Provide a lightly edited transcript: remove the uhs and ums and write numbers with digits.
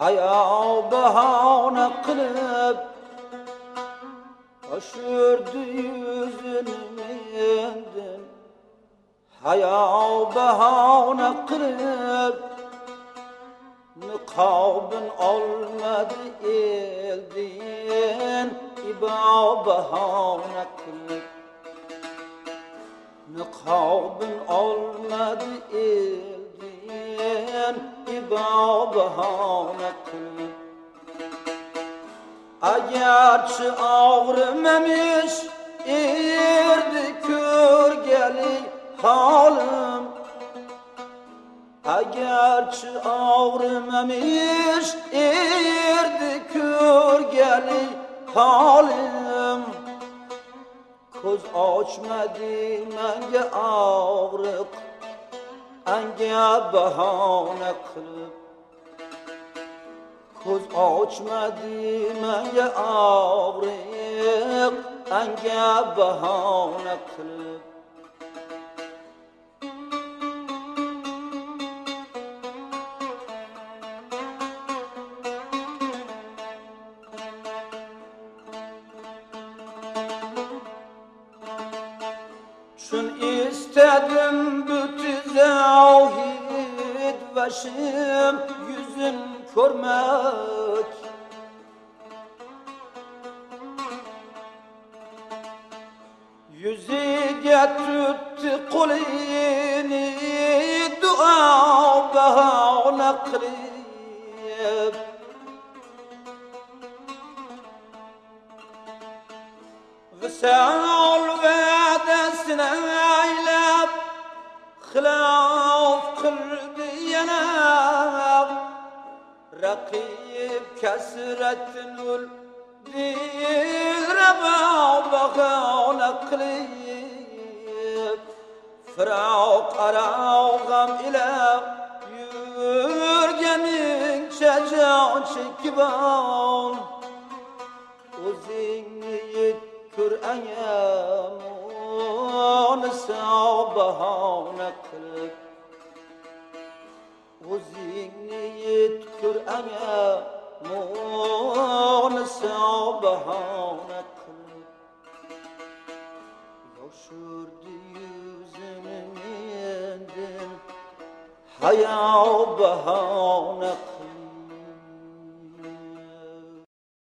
haya bahane kılıp aşırdı yüzünü mendin. Haya bahane kılıp nikabın olmadı elden. İba bahane kılıp nikabın olmadı elden. İba bahane kılıp agerçi ağrımamış erdi kör geli halim. Agerçi ağrımamış erdi kör geli halim. Koz açmadı menge ağrık enge bahane kılıp. Koz açmadı menge ağrık enge bahane kılıp. Şun istedim bütü zahid başım yüzün görmek. Yüzüge tuttu kulini dua bahane kılıp. Vısal vadesine eylep hilaf kıldı yanab. Rakib kesretinul dil reba bahane kılıp. Firak arağam ile yürgenin şecan çekiban. Uzini Kur'an sabahane kılıp. Uzini Kur'an sabahane kılıp. Yaşırdı yüzünü mendin haya bahane kılıp.